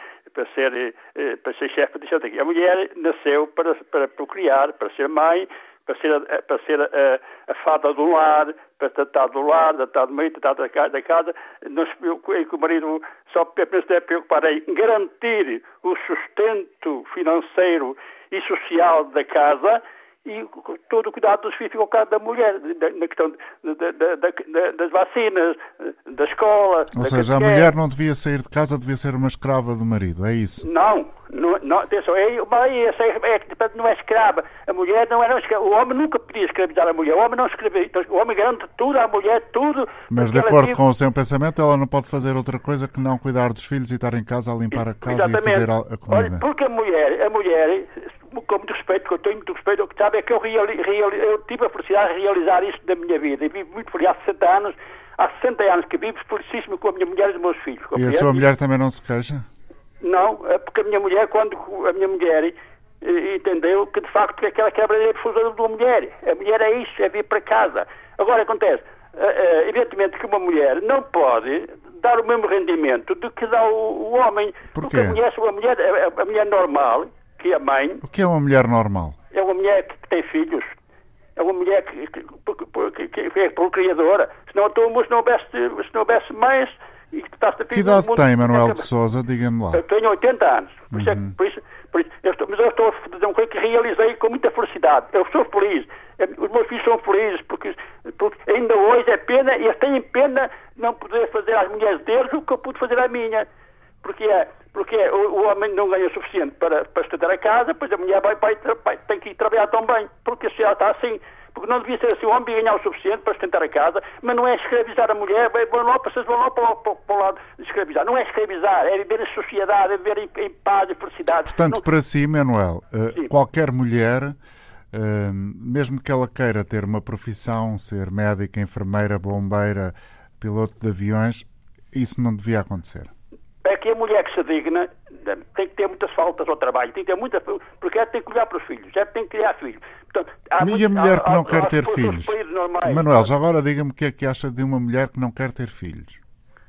ser chefe de gente aqui. A mulher nasceu para procriar, para ser mãe, para ser a fada do lar, para tratar do lar, tratar do marido, tratar da casa. Não se preocupe que o marido só pensa é preocupar em garantir o sustento financeiro e social da casa e todo o cuidado dos filhos ao caso da mulher, na questão das vacinas, da escola. Ou seja, a mulher não devia sair de casa, devia ser uma escrava do marido, é isso? Não, atenção, não é escrava. A mulher não era escrava. O homem nunca podia escravizar a mulher. O homem não escravizava. Então, o homem garante tudo à mulher, tudo. Mas de acordo com o seu pensamento, ela não pode fazer outra coisa que não cuidar dos filhos e estar em casa a limpar a casa. Exatamente. E a fazer a comida. Olha, porque a mulher, com muito respeito, que eu tenho muito respeito, o que sabe é que eu tive a felicidade de realizar isto da minha vida. E vivo muito feliz há 60 anos. há 60 anos que vivo felicíssimo com a minha mulher e os meus filhos. E a sua mulher também não se queixa? Não, é porque a minha mulher, quando a minha mulher entendeu que de facto que aquela quebra é a profusão da mulher. A mulher é isso, é vir para casa. Agora acontece, evidentemente que uma mulher não pode dar o mesmo rendimento do que dá o homem. Porquê? Porque a mulher normal, que é a mãe... O que é uma mulher normal? É uma mulher que tem filhos. É uma mulher que é procriadora. Se não houvesse mães... Que idade tem Manuel de Sousa? Diga-me lá. Eu tenho 80 anos. Por isso, mas eu estou a dizer uma coisa que realizei com muita felicidade. Eu sou feliz. Os meus filhos são felizes porque ainda hoje é pena, e eles têm pena não poder fazer às mulheres deles o que eu pude fazer à minha. Porque o homem não ganha o suficiente para estudar a casa, pois a mulher tem que ir trabalhar também. Porque se ela está assim... Porque não devia ser assim, o homem ganhar o suficiente para sustentar a casa, mas não é escravizar a mulher, vocês vão lá para o lado de escravizar. Não é escravizar, é viver em sociedade, é viver em paz e felicidade. Portanto, para si, Manuel, qualquer mulher, mesmo que ela queira ter uma profissão, ser médica, enfermeira, bombeira, piloto de aviões, isso não devia acontecer. É que a mulher que se digna tem que ter muitas faltas ao trabalho, tem que ter muita, porque ela tem que olhar para os filhos, ela tem que criar filhos. Portanto, e a mulher que não quer ter filhos? Manuel, não. já agora diga-me o que é que acha de uma mulher que não quer ter filhos.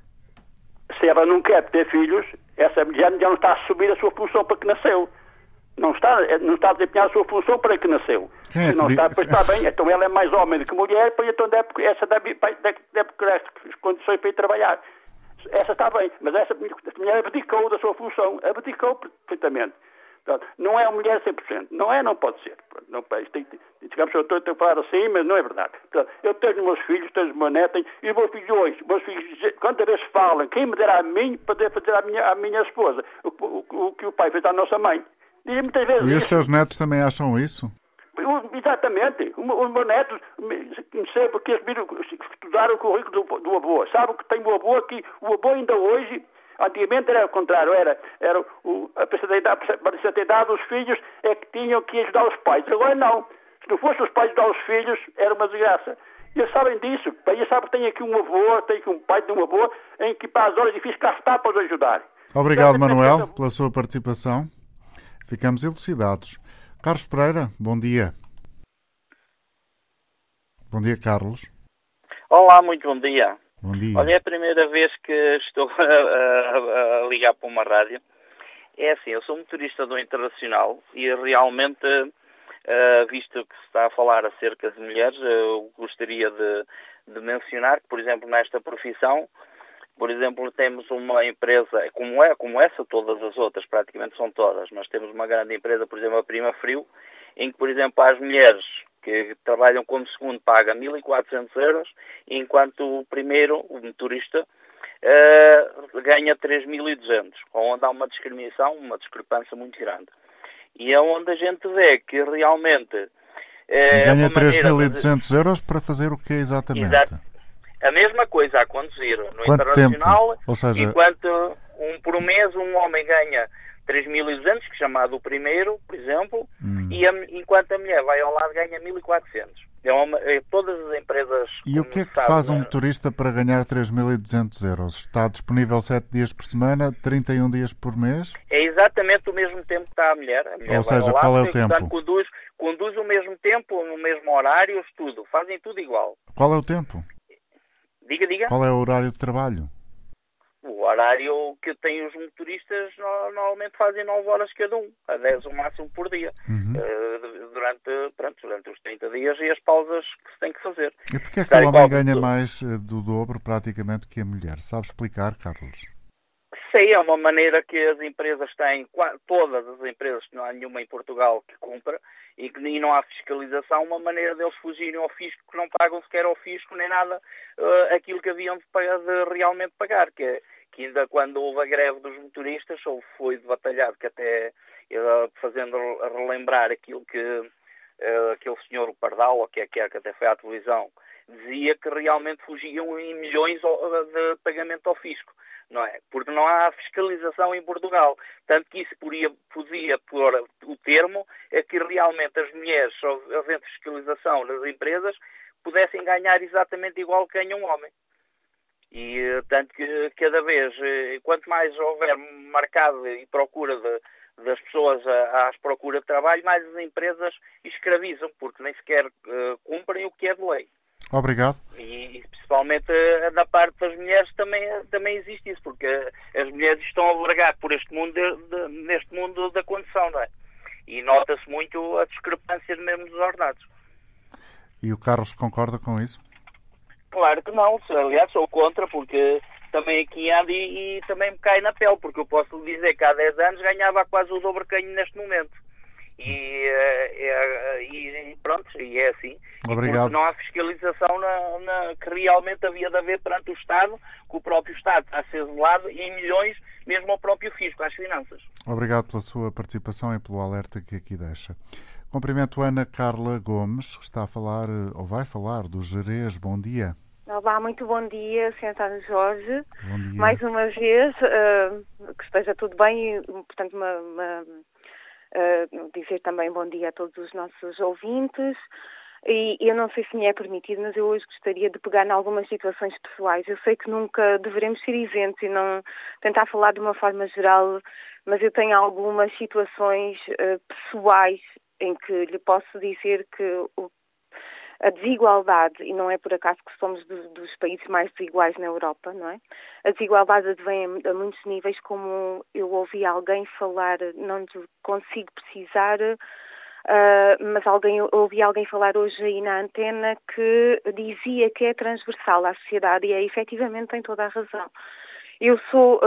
Se ela não quer ter filhos, essa mulher já não está a assumir a sua função para que nasceu. Não está a desempenhar a sua função para que nasceu. Se não está, pois está bem, então ela é mais homem do que mulher, pois então deve criar as condições para ir trabalhar. Essa está bem, mas essa mulher abdicou da sua função, abdicou perfeitamente. Portanto, não é uma mulher 100%, não pode ser. Não, digamos que eu estou a falar assim, mas não é verdade. Portanto, eu tenho meus filhos, tenho os meus netos, e os meus filhos hoje, quantas vezes falam, quem me dera a mim poder fazer à minha esposa o que o pai fez à nossa mãe. E muitas vezes... E os seus netos também acham isso? Exatamente. Os meus netos, não sei porque eles estudaram o currículo do avô. Sabem que tem o avô aqui. O avô ainda hoje, antigamente era o contrário, a parecia ter dado os filhos é que tinham que ajudar os pais. Agora não. Se não fossem os pais ajudar os filhos, era uma desgraça. E eles sabem disso. Eles sabem que tem aqui um avô, tem aqui um pai, tem um avô, em que para as horas difíceis cá está para os ajudar. Obrigado, Manuel, pela sua participação. Ficamos elucidados. Carlos Pereira, bom dia. Bom dia, Carlos. Olá, muito bom dia. Bom dia. Olha, é a primeira vez que estou a ligar para uma rádio. É assim, eu sou motorista do Internacional e realmente, visto que se está a falar acerca de mulheres, eu gostaria de mencionar que, por exemplo, nesta profissão, por exemplo, temos uma empresa, como essa, todas as outras, praticamente são todas, mas temos uma grande empresa, por exemplo, a Prima Frio, em que, por exemplo, as mulheres que trabalham como segundo paga 1.400 euros, enquanto o primeiro, o motorista, ganha 3.200, onde há uma discriminação, uma discrepância muito grande. E é onde a gente vê que realmente... ganha 3.200 euros para fazer o que exatamente? Exato. A mesma coisa a conduzir no Quanto Internacional, tempo? Ou seja... enquanto por mês um homem ganha 3.200, que é chamado o primeiro, por exemplo, e enquanto a mulher vai ao lado ganha 1.400. Todas as empresas... E o que é que faz um motorista para ganhar 3.200 euros? Está disponível 7 dias por semana, 31 dias por mês? É exatamente o mesmo tempo que está a mulher. A mulher ou seja, vai ao lado, qual é o tempo? Portanto, conduz o mesmo tempo, no mesmo horário, tudo. Fazem tudo igual. Qual é o tempo? Diga. Qual é o horário de trabalho? O horário que têm os motoristas normalmente fazem 9 horas cada um, a 10 o máximo por dia, durante os 30 dias e as pausas que se tem que fazer. E porquê é que o homem ganha mais do dobro praticamente que a mulher? Sabe explicar, Carlos? Sei, é uma maneira que as empresas têm, todas as empresas, não há nenhuma em Portugal que cumpra, e não há fiscalização, uma maneira deles fugirem ao fisco, que não pagam sequer ao fisco nem nada aquilo que haviam de realmente pagar, que ainda quando houve a greve dos motoristas, ou foi de batalhado, que até fazendo relembrar aquilo que aquele senhor, o Pardal, ou que até foi à televisão, dizia que realmente fugiam em milhões de pagamento ao fisco. Não é? Porque não há fiscalização em Portugal. Tanto que isso podia pôr o termo é que realmente as mulheres, havendo fiscalização nas empresas, pudessem ganhar exatamente igual que ganha um homem. E tanto que cada vez, quanto mais houver mercado e procura das pessoas às procuras de trabalho, mais as empresas escravizam, porque nem sequer cumprem o que é de lei. Obrigado. E principalmente na parte das mulheres também existe isso, porque as mulheres estão a vergar por este mundo, neste mundo da condução, não é? E nota-se muito a discrepância mesmo dos ordenados. E o Carlos concorda com isso? Claro que não, aliás sou contra, porque também aqui ando e também me cai na pele, porque eu posso lhe dizer que há 10 anos ganhava quase o dobro que ganho neste momento. E pronto, e é assim. Obrigado. Porque não há fiscalização que realmente havia de haver perante o Estado, que o próprio Estado está a ser zelado em milhões, mesmo ao próprio fisco, às finanças. Obrigado pela sua participação e pelo alerta que aqui deixa. Cumprimento Ana Carla Gomes, que está a falar, ou vai falar, do Gerês. Bom dia. Olá, muito bom dia, Sr. António Jorge. Bom dia. Mais uma vez, que esteja tudo bem, portanto, dizer também bom dia a todos os nossos ouvintes. E eu não sei se me é permitido, mas eu hoje gostaria de pegar em algumas situações pessoais. Eu sei que nunca devemos ser isentos e não tentar falar de uma forma geral, mas eu tenho algumas situações pessoais em que lhe posso dizer que a desigualdade, e não é por acaso que somos dos países mais desiguais na Europa, não é? A desigualdade vem a muitos níveis, como eu ouvi alguém falar, não consigo precisar, mas ouvi alguém falar hoje aí na antena que dizia que é transversal à sociedade e efetivamente tem toda a razão. Eu sou,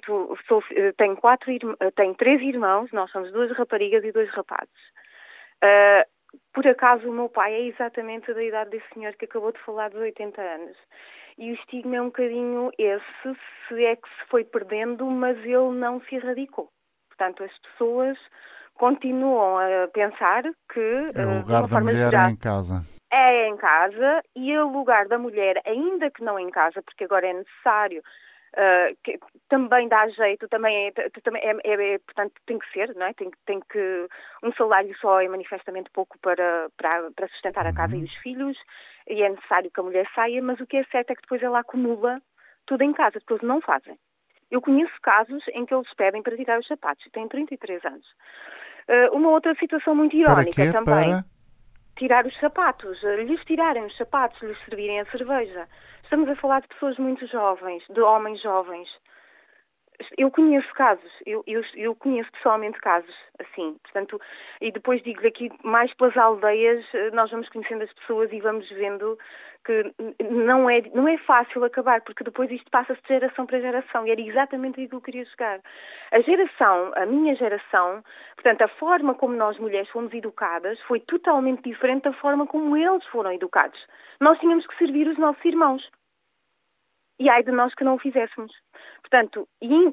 tenho 3 irmãos, nós somos 2 raparigas e 2 rapazes. Por acaso o meu pai é exatamente da idade desse senhor que acabou de falar dos 80 anos. E o estigma é um bocadinho esse, se é que se foi perdendo, mas ele não se erradicou. Portanto, as pessoas continuam a pensar que... o lugar da mulher é em casa. É em casa, e o lugar da mulher, ainda que não em casa, porque agora é necessário... que também dá jeito, portanto tem que ser, não é? Tem que um salário só é manifestamente pouco para sustentar a casa e os filhos, e é necessário que a mulher saia, mas o que é certo é que depois ela acumula tudo em casa, porque eles não fazem. Eu conheço casos em que eles pedem para tirar os sapatos, têm 33 anos. Uma outra situação muito irónica também. Para? Tirar os sapatos, lhes tirarem os sapatos, lhes servirem a cerveja. Estamos a falar de pessoas muito jovens, de homens jovens. Eu conheço casos, eu conheço pessoalmente casos assim, portanto, e depois digo aqui, mais pelas aldeias, nós vamos conhecendo as pessoas e vamos vendo que não é fácil acabar, porque depois isto passa-se de geração para geração, e era exatamente aí que eu queria chegar. A minha geração, portanto, a forma como nós mulheres fomos educadas foi totalmente diferente da forma como eles foram educados. Nós tínhamos que servir os nossos irmãos. E ai de nós que não o fizéssemos. Portanto,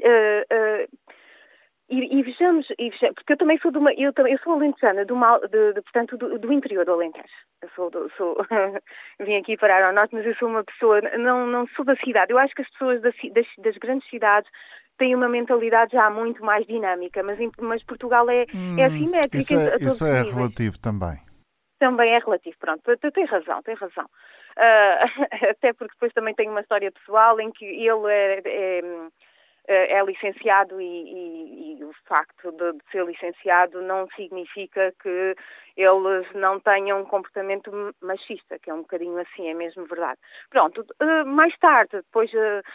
vejamos, porque eu também sou eu sou alentejana, portanto, do interior do Alentejo. Vim aqui parar ao norte, mas eu sou uma pessoa, não sou da cidade. Eu acho que as pessoas das grandes cidades têm uma mentalidade já muito mais dinâmica, mas Portugal é assimétrica. Isso é relativo também. Também é relativo, pronto, tem razão. Até porque depois também tem uma história pessoal em que ele é licenciado e o facto de ser licenciado não significa que eles não tenham um comportamento machista, que é um bocadinho assim, é mesmo verdade. Pronto, mais tarde, depois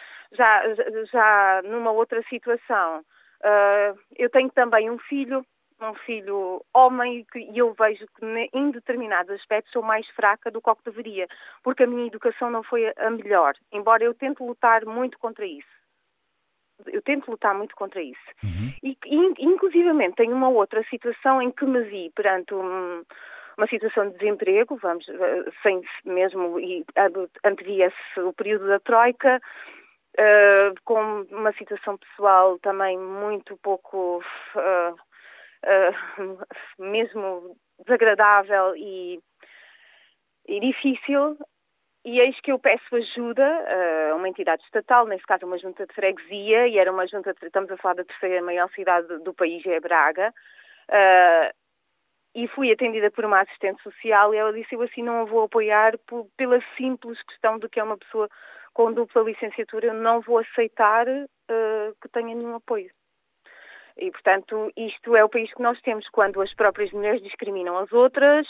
já numa outra situação, eu tenho também um filho homem, e eu vejo que em determinados aspectos sou mais fraca do que o que deveria, porque a minha educação não foi a melhor, embora eu tente lutar muito contra isso. Uhum. E inclusivamente tenho uma outra situação em que me vi perante uma situação de desemprego, antevia-se o período da Troika, com uma situação pessoal também muito pouco... mesmo desagradável e difícil, e eis que eu peço ajuda a uma entidade estatal, nesse caso uma junta de freguesia, e era uma junta, estamos a falar da 3ª maior cidade do país, é Braga, e fui atendida por uma assistente social, e ela disse, eu assim não a vou apoiar pela simples questão de que é uma pessoa com dupla licenciatura eu não vou aceitar que tenha nenhum apoio. E, portanto, isto é o país que nós temos quando as próprias mulheres discriminam as outras,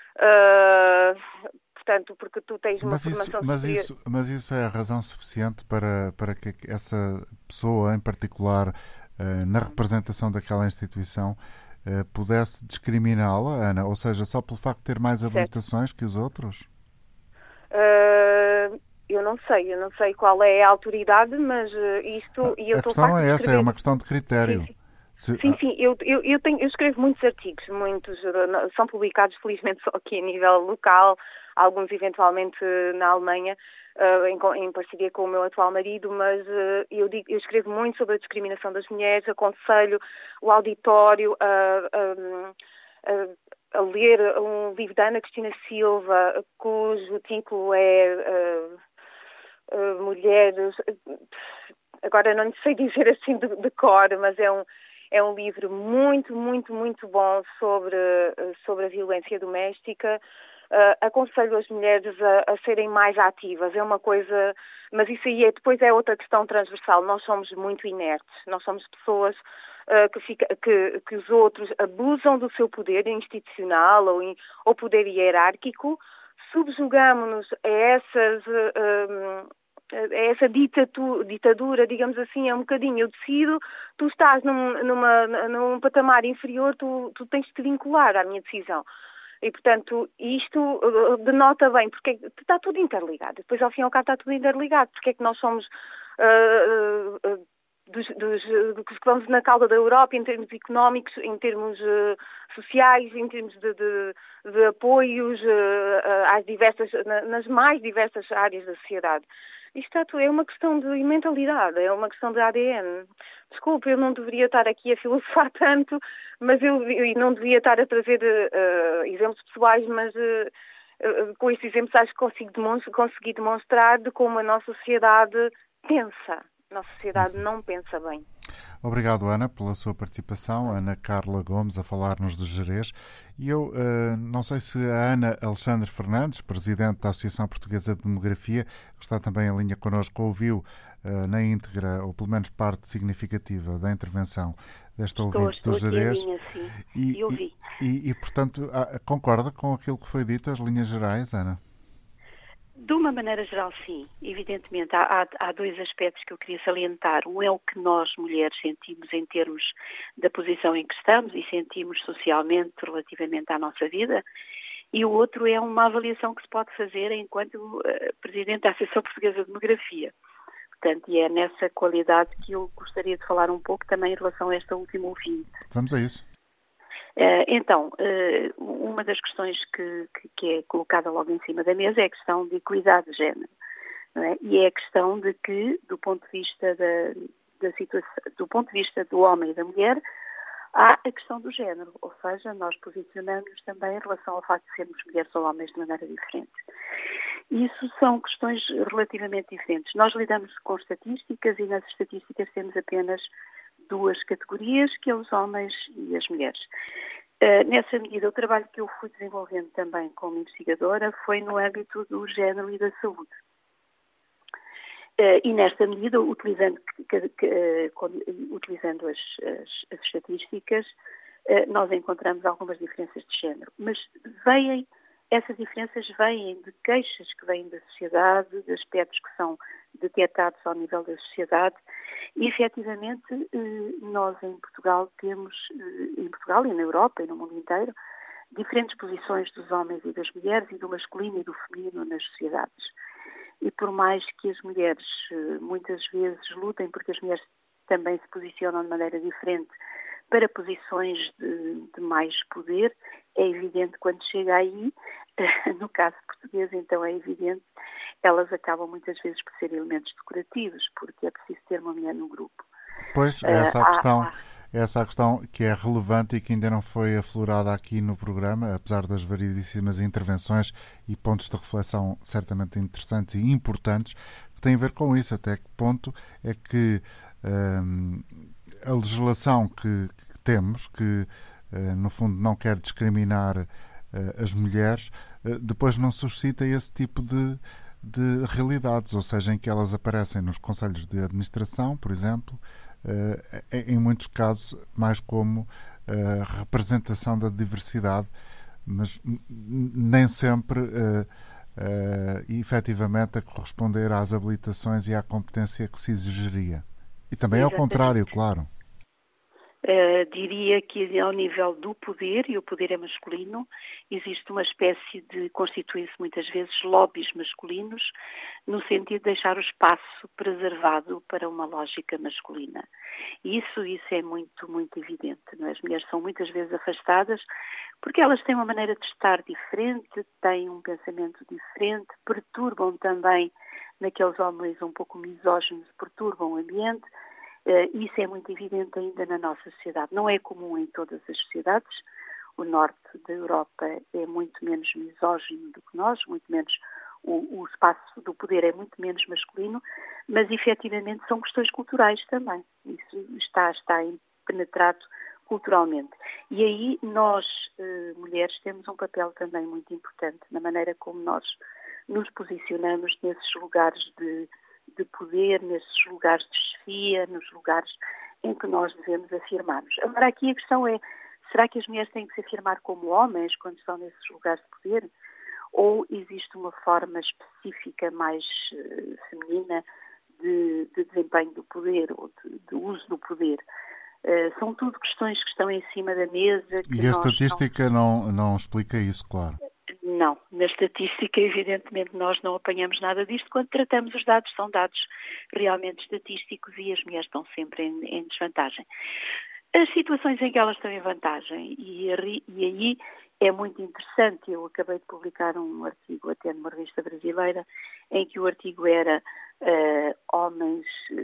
portanto, porque tu tens uma formação superior. Mas isso é a razão suficiente para que essa pessoa, em particular, na representação daquela instituição, pudesse discriminá-la, Ana? Ou seja, só pelo facto de ter mais habilitações que os outros? Eu não sei qual é a autoridade, mas isto... A questão é essa, é uma questão de critério. Sim, eu escrevo muitos artigos, muitos são publicados felizmente só aqui a nível local, alguns eventualmente na Alemanha, em parceria com o meu atual marido, mas eu escrevo muito sobre a discriminação das mulheres, aconselho o auditório a ler um livro da Ana Cristina Silva, cujo título é Mulheres... Agora não sei dizer assim de cor, mas é um livro muito, muito, muito bom sobre a violência doméstica. Aconselho as mulheres a serem mais ativas. É uma coisa... Mas isso aí depois é outra questão transversal. Nós somos muito inertes. Nós somos pessoas que os outros abusam do seu poder institucional ou poder hierárquico. Subjugamos-nos a essa ditadura, digamos assim, é um bocadinho. Eu decido, tu estás num patamar inferior, tu tens de te vincular à minha decisão. E, portanto, isto denota bem, porque está tudo interligado. Depois, ao fim e ao cabo, está tudo interligado. Porque é que nós somos dos que vamos na cauda da Europa em termos económicos, em termos sociais, em termos de apoios nas mais diversas áreas da sociedade. Isto é uma questão de mentalidade, é uma questão de ADN. Desculpe, eu não deveria estar aqui a filosofar tanto, mas eu não devia estar a trazer exemplos pessoais, mas com estes exemplos acho que consegui demonstrar de como a nossa sociedade pensa. A nossa sociedade não pensa bem. Obrigado, Ana, pela sua participação. Ana Carla Gomes a falar-nos de Gerês. E eu não sei se a Ana Alexandre Fernandes, Presidente da Associação Portuguesa de Demografia, que está também em linha connosco, ouviu na íntegra, ou pelo menos parte significativa da intervenção desta ouvinte do Gerês. E, portanto, concorda com aquilo que foi dito, as linhas gerais, Ana? De uma maneira geral, sim. Evidentemente, há dois aspectos que eu queria salientar. Um é o que nós, mulheres, sentimos em termos da posição em que estamos e sentimos socialmente relativamente à nossa vida. E o outro é uma avaliação que se pode fazer enquanto Presidente da Associação Portuguesa de Demografia. Portanto, e é nessa qualidade que eu gostaria de falar um pouco também em relação a esta última ouvinte. Vamos a isso. Então, uma das questões que é colocada logo em cima da mesa é a questão de equidade de género, não é? E é a questão de que, do ponto de vista da situação, do ponto de vista do homem e da mulher, há a questão do género, ou seja, nós posicionamos também em relação ao facto de sermos mulheres ou homens de maneira diferente. Isso são questões relativamente diferentes. Nós lidamos com estatísticas e nas estatísticas temos apenas duas categorias, que é os homens e as mulheres. Nessa medida, o trabalho que eu fui desenvolvendo também como investigadora foi no âmbito do género e da saúde. E nesta medida, utilizando as estatísticas, nós encontramos algumas diferenças de género. Mas essas diferenças vêm de queixas que vêm da sociedade, de aspectos que são detectados ao nível da sociedade. E, efetivamente, nós em Portugal temos, em Portugal e na Europa e no mundo inteiro, diferentes posições dos homens e das mulheres e do masculino e do feminino nas sociedades. E por mais que as mulheres muitas vezes lutem, porque as mulheres também se posicionam de maneira diferente para posições de mais poder, é evidente quando chega aí, no caso português, então é evidente, elas acabam muitas vezes por ser elementos decorativos, porque é preciso ter uma mulher no grupo. Pois, essa é a questão que é relevante e que ainda não foi aflorada aqui no programa, apesar das variedíssimas intervenções e pontos de reflexão certamente interessantes e importantes, que têm a ver com isso, até que ponto é que a legislação que temos, que no fundo não quer discriminar as mulheres, depois não suscita esse tipo de de realidades, ou seja, em que elas aparecem nos conselhos de administração, por exemplo, em muitos casos mais como representação da diversidade, mas nem sempre efetivamente a corresponder às habilitações e à competência que se exigiria. E também ao contrário, claro. Diria que ao nível do poder, e o poder é masculino, existe uma espécie de, constituem-se muitas vezes lobbies masculinos, no sentido de deixar o espaço preservado para uma lógica masculina. E isso é muito, muito evidente. Não é? As mulheres são muitas vezes afastadas porque elas têm uma maneira de estar diferente, têm um pensamento diferente, perturbam também, naqueles homens um pouco misóginos, perturbam o ambiente. Isso é muito evidente ainda na nossa sociedade. Não é comum em todas as sociedades. O norte da Europa é muito menos misógino do que nós, muito menos, o espaço do poder é muito menos masculino, mas efetivamente são questões culturais também. Isso está penetrado culturalmente. E aí nós, mulheres, temos um papel também muito importante na maneira como nós nos posicionamos nesses lugares de poder, nesses lugares de chefia, nos lugares em que nós devemos afirmar-nos. Agora, aqui a questão é, será que as mulheres têm que se afirmar como homens quando estão nesses lugares de poder? Ou existe uma forma específica mais feminina de desempenho do poder ou de uso do poder? São tudo questões que estão em cima da mesa. E a estatística não explica isso, claro. Não, na estatística, evidentemente, nós não apanhamos nada disto. Quando tratamos os dados, são dados realmente estatísticos e as mulheres estão sempre em desvantagem. As situações em que elas estão em vantagem, e aí é muito interessante, eu acabei de publicar um artigo até numa revista brasileira, em que o artigo era homens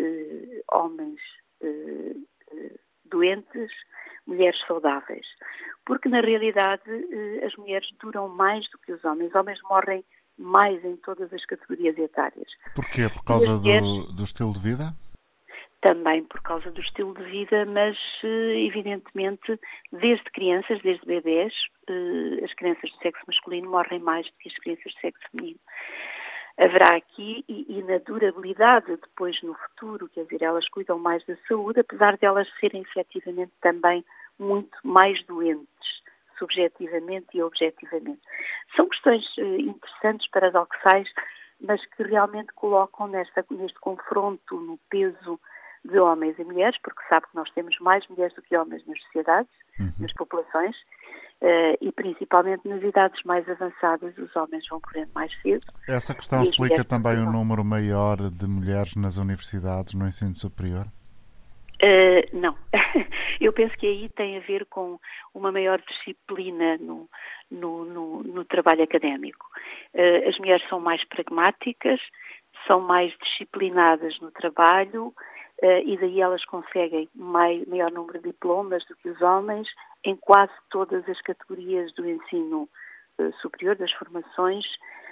doentes, mulheres saudáveis. Porque, na realidade, as mulheres duram mais do que os homens. Os homens morrem mais em todas as categorias etárias. Porquê? Por causa do estilo de vida? Também por causa do estilo de vida, mas, evidentemente, desde crianças, desde bebés, as crianças do sexo masculino morrem mais do que as crianças do sexo feminino. Haverá aqui, e na durabilidade depois no futuro, quer dizer, elas cuidam mais da saúde, apesar de elas serem efetivamente também muito mais doentes, subjetivamente e objetivamente. São questões interessantes, paradoxais, mas que realmente colocam neste confronto no peso de homens e mulheres, porque sabe que nós temos mais mulheres do que homens nas sociedades, nas populações, e principalmente nas idades mais avançadas os homens vão morrendo mais cedo. Essa questão explica também o número maior de mulheres nas universidades, no ensino superior? Não. Eu penso que aí tem a ver com uma maior disciplina no trabalho académico. As mulheres são mais pragmáticas, são mais disciplinadas no trabalho, e daí elas conseguem maior número de diplomas do que os homens em quase todas as categorias do ensino superior, das formações,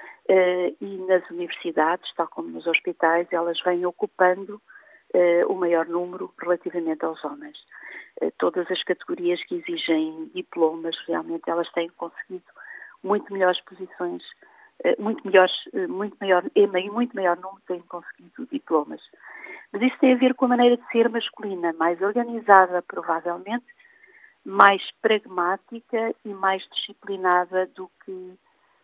e nas universidades, tal como nos hospitais, elas vêm ocupando o maior número relativamente aos homens. Todas as categorias que exigem diplomas, realmente elas têm conseguido muito melhores posições, muito maior número têm conseguido diplomas. Mas isso tem a ver com a maneira de ser masculina, mais organizada, provavelmente, mais pragmática e mais disciplinada do que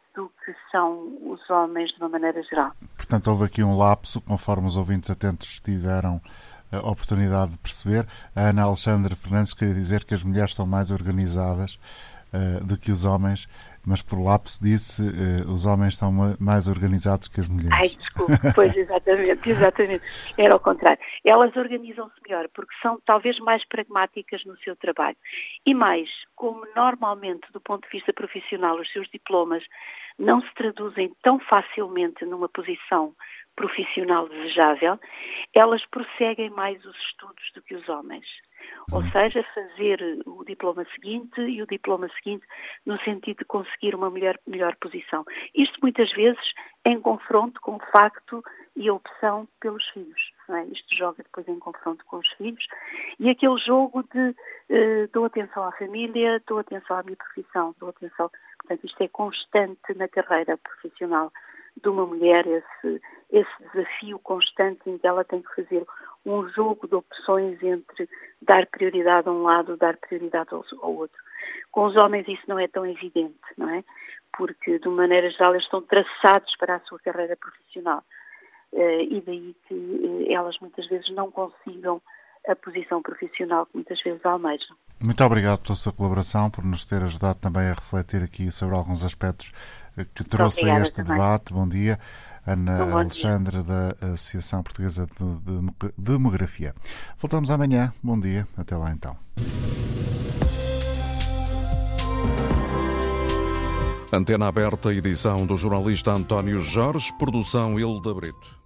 são os homens de uma maneira geral. Portanto, houve aqui um lapso, conforme os ouvintes atentos tiveram a oportunidade de perceber. A Ana Alexandra Fernandes queria dizer que as mulheres são mais organizadas do que os homens, mas por lapso disse os homens são mais organizados que as mulheres. Ai, desculpe, pois exatamente. Era ao contrário. Elas organizam-se melhor porque são talvez mais pragmáticas no seu trabalho. E mais, como normalmente do ponto de vista profissional os seus diplomas não se traduzem tão facilmente numa posição profissional desejável, elas prosseguem mais os estudos do que os homens. Ou seja, fazer o diploma seguinte e o diploma seguinte no sentido de conseguir uma melhor posição. Isto muitas vezes em confronto com o facto e a opção pelos filhos. Não é? Isto joga depois em confronto com os filhos e aquele jogo de dou atenção à família, dou atenção à minha profissão, dou atenção. Portanto, isto é constante na carreira profissional de uma mulher, esse desafio constante em que ela tem que fazer um jogo de opções entre dar prioridade a um lado, dar prioridade ao outro. Com os homens isso não é tão evidente, não é? Porque, de uma maneira geral, eles estão traçados para a sua carreira profissional. E daí que elas muitas vezes não consigam a posição profissional que muitas vezes almejam. Muito obrigado pela sua colaboração, por nos ter ajudado também a refletir aqui sobre alguns aspectos que trouxe a este debate. Bom dia. Ana Alexandre, da Associação Portuguesa de Demografia. Voltamos amanhã. Bom dia. Até lá então. Antena Aberta, edição do jornalista António Jorge, produção Hilda Brito.